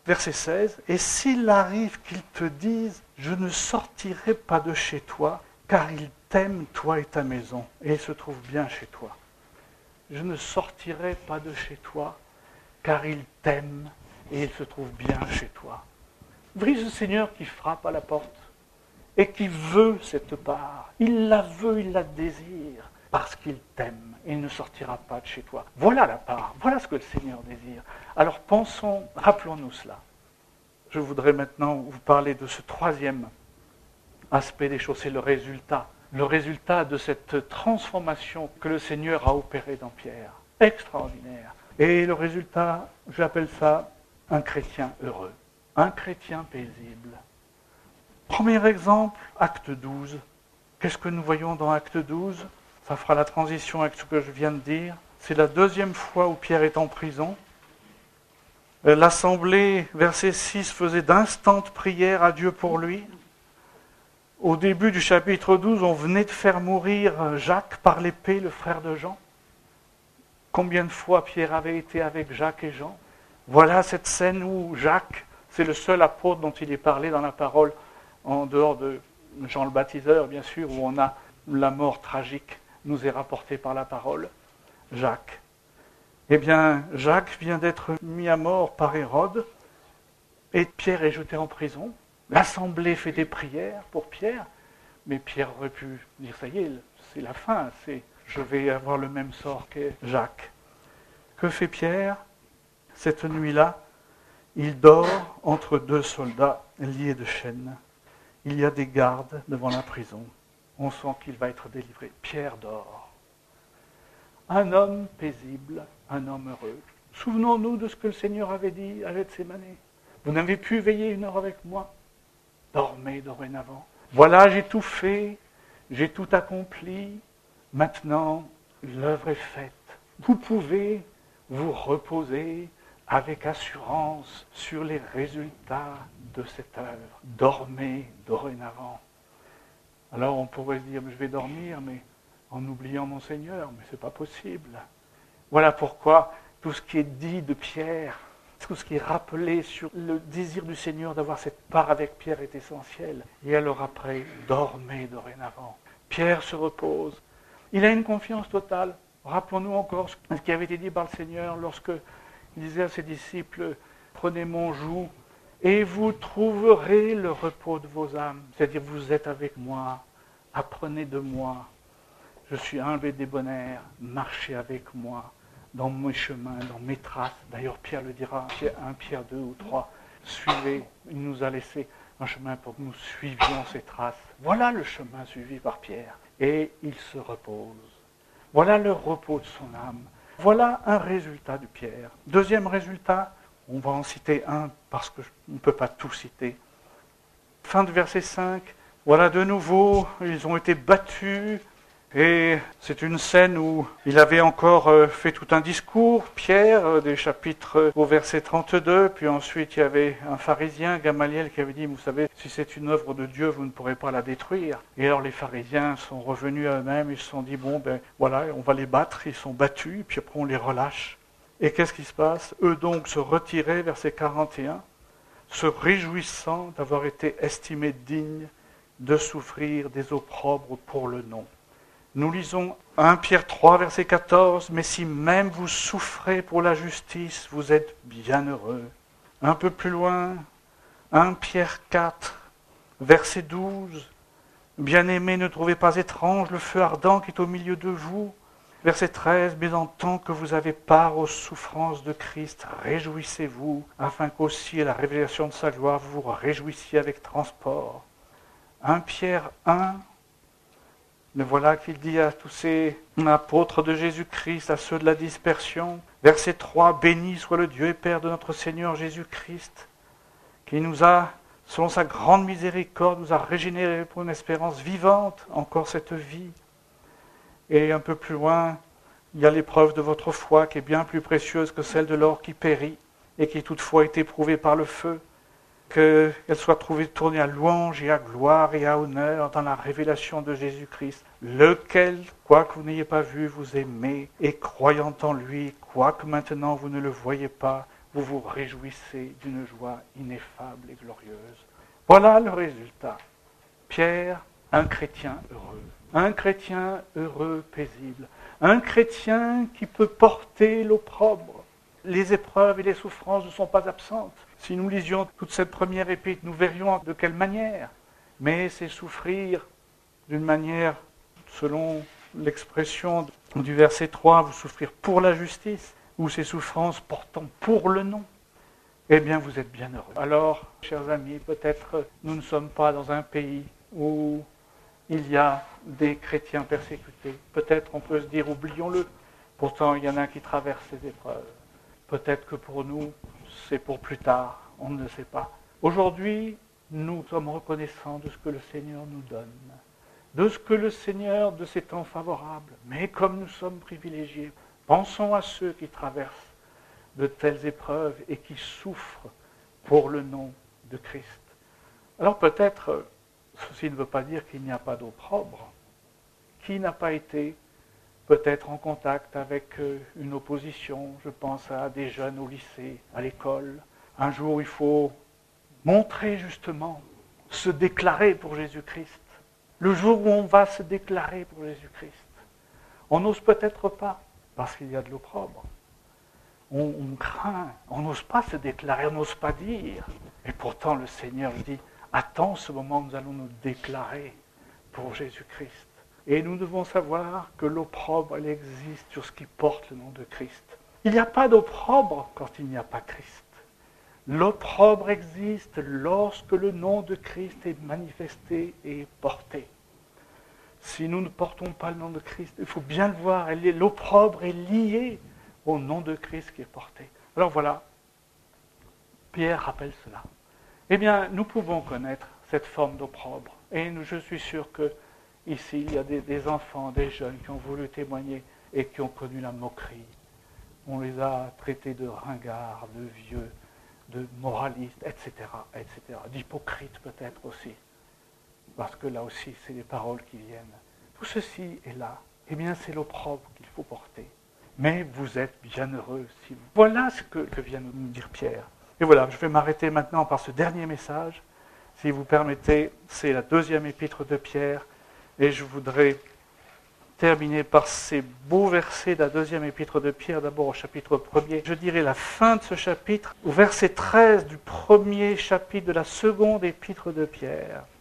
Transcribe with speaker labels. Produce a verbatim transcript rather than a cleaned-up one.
Speaker 1: verset seize, « Et s'il arrive qu'ils te disent, je ne sortirai pas de chez toi, car ils t'aiment, toi et ta maison, et ils se trouvent bien chez toi. Je ne sortirai pas de chez toi, car ils t'aiment, et ils se trouvent bien chez toi. » Vous voyez ce Seigneur qui frappe à la porte, et qui veut cette part. Il la veut, il la désire, parce qu'il t'aime, et il ne sortira pas de chez toi. Voilà la part, voilà ce que le Seigneur désire. Alors pensons, rappelons-nous cela. Je voudrais maintenant vous parler de ce troisième aspect des choses, c'est le résultat. Le résultat de cette transformation que le Seigneur a opérée dans Pierre. Extraordinaire. Et le résultat, j'appelle ça un chrétien heureux, un chrétien paisible. Premier exemple, acte douze. Qu'est-ce que nous voyons dans acte douze ? Ça fera la transition avec ce que je viens de dire. C'est la deuxième fois où Pierre est en prison. L'assemblée, verset six, faisait d'instantes prières à Dieu pour lui. Au début du chapitre douze, on venait de faire mourir Jacques par l'épée, le frère de Jean. Combien de fois Pierre avait été avec Jacques et Jean ? Voilà cette scène où Jacques, c'est le seul apôtre dont il est parlé dans la parole, en dehors de Jean le baptiseur, bien sûr, où on a la mort tragique, nous est rapportée par la parole. Jacques. Eh bien, Jacques vient d'être mis à mort par Hérode, et Pierre est jeté en prison. L'assemblée fait des prières pour Pierre, mais Pierre aurait pu dire, ça y est, c'est la fin, c'est, je vais avoir le même sort que Jacques. Que fait Pierre ? Cette nuit-là, il dort entre deux soldats liés de chaînes. Il y a des gardes devant la prison. On sent qu'il va être délivré. Pierre dort. Un homme paisible, un homme heureux. Souvenons-nous de ce que le Seigneur avait dit à Gethsémane. Vous n'avez pu veiller une heure avec moi ? Dormez dorénavant. Voilà, j'ai tout fait, j'ai tout accompli. Maintenant, l'œuvre est faite. Vous pouvez vous reposer avec assurance sur les résultats de cette œuvre. Dormez dorénavant. Alors on pourrait se dire, je vais dormir, mais en oubliant mon Seigneur, mais ce n'est pas possible. Voilà pourquoi tout ce qui est dit de Pierre, tout ce qui est rappelé sur le désir du Seigneur d'avoir cette part avec Pierre est essentiel. Et alors après, dormez dorénavant. Pierre se repose. Il a une confiance totale. Rappelons-nous encore ce qui avait été dit par le Seigneur lorsque il disait à ses disciples, prenez mon joug et vous trouverez le repos de vos âmes. C'est-à-dire, vous êtes avec moi, apprenez de moi. Je suis humble et débonnaire, marchez avec moi dans mes chemins, dans mes traces. D'ailleurs, Pierre le dira, un, Pierre deux ou trois, suivez, il nous a laissé un chemin pour que nous suivions ses traces. Voilà le chemin suivi par Pierre. Et il se repose. Voilà le repos de son âme. Voilà un résultat de Pierre. Deuxième résultat, on va en citer un parce qu'on ne peut pas tout citer. Fin de verset cinq, voilà de nouveau, ils ont été battus. Et c'est une scène où il avait encore fait tout un discours, Pierre, des chapitres au verset trente-deux, puis ensuite il y avait un pharisien, Gamaliel, qui avait dit, vous savez, si c'est une œuvre de Dieu, vous ne pourrez pas la détruire. Et alors les pharisiens sont revenus à eux-mêmes, ils se sont dit, bon ben voilà, on va les battre, ils sont battus, puis après on les relâche. Et qu'est-ce qui se passe ? Eux donc se retiraient, verset quarante et un, se réjouissant d'avoir été estimés dignes de souffrir des opprobres pour le nom. Nous lisons un Pierre trois, verset quatorze, « Mais si même vous souffrez pour la justice, vous êtes bien heureux. » Un peu plus loin, un Pierre quatre, verset douze, « Bien-aimés, ne trouvez pas étrange le feu ardent qui est au milieu de vous. » Verset treize, « Mais en tant que vous avez part aux souffrances de Christ, réjouissez-vous, afin qu'aussi à la révélation de sa gloire, vous vous réjouissiez avec transport. » un Pierre un, mais voilà qu'il dit à tous ces apôtres de Jésus-Christ, à ceux de la dispersion, verset trois, « Béni soit le Dieu et Père de notre Seigneur Jésus-Christ, qui nous a, selon sa grande miséricorde, nous a régénérés pour une espérance vivante, encore cette vie. » Et un peu plus loin, il y a l'épreuve de votre foi qui est bien plus précieuse que celle de l'or qui périt et qui toutefois est éprouvée par le feu. Qu'elle soit trouvée tournée à louange et à gloire et à honneur dans la révélation de Jésus-Christ, lequel, quoique vous n'ayez pas vu, vous aimez, et croyant en lui, quoique maintenant vous ne le voyez pas, vous vous réjouissez d'une joie ineffable et glorieuse. Voilà le résultat. Pierre, un chrétien heureux. Un chrétien heureux, paisible. Un chrétien qui peut porter l'opprobre. Les épreuves et les souffrances ne sont pas absentes. Si nous lisions toute cette première épître, nous verrions de quelle manière. Mais c'est souffrir d'une manière, selon l'expression du verset trois, vous souffrir pour la justice, ou ces souffrances portant pour le nom. Eh bien, vous êtes bien heureux. Alors, chers amis, peut-être nous ne sommes pas dans un pays où il y a des chrétiens persécutés. Peut-être on peut se dire, oublions-le. Pourtant, il y en a qui traversent ces épreuves. Peut-être que pour nous, c'est pour plus tard, on ne le sait pas. Aujourd'hui, nous sommes reconnaissants de ce que le Seigneur nous donne, de ce que le Seigneur, de ces temps favorables. Mais comme nous sommes privilégiés, pensons à ceux qui traversent de telles épreuves et qui souffrent pour le nom de Christ. Alors peut-être, ceci ne veut pas dire qu'il n'y a pas d'opprobre. Qui n'a pas été peut-être en contact avec une opposition? Je pense à des jeunes au lycée, à l'école. Un jour, il faut montrer justement, se déclarer pour Jésus-Christ. Le jour où on va se déclarer pour Jésus-Christ, on n'ose peut-être pas, parce qu'il y a de l'opprobre. On, on craint, on n'ose pas se déclarer, on n'ose pas dire. Et pourtant, le Seigneur dit, attends ce moment où nous allons nous déclarer pour Jésus-Christ. Et nous devons savoir que l'opprobre, elle existe sur ce qui porte le nom de Christ. Il n'y a pas d'opprobre quand il n'y a pas Christ. L'opprobre existe lorsque le nom de Christ est manifesté et porté. Si nous ne portons pas le nom de Christ, il faut bien le voir, l'opprobre est lié au nom de Christ qui est porté. Alors voilà, Pierre rappelle cela. Eh bien, nous pouvons connaître cette forme d'opprobre. Et nous, je suis sûr que ici, il y a des, des enfants, des jeunes qui ont voulu témoigner et qui ont connu la moquerie. On les a traités de ringards, de vieux, de moralistes, et cetera, et cetera. D'hypocrites peut-être aussi. Parce que là aussi, c'est des paroles qui viennent. Tout ceci est là. Eh bien, c'est l'opprobre qu'il faut porter. Mais vous êtes bien heureux si vous... Voilà ce que, que vient nous dire Pierre. Et voilà, je vais m'arrêter maintenant par ce dernier message. Si vous permettez, c'est la deuxième épître de Pierre. Et je voudrais terminer par ces beaux versets de la deuxième épître de Pierre, d'abord au chapitre premier. Je dirais la fin de ce chapitre, au verset treize du premier chapitre de la seconde épître de Pierre.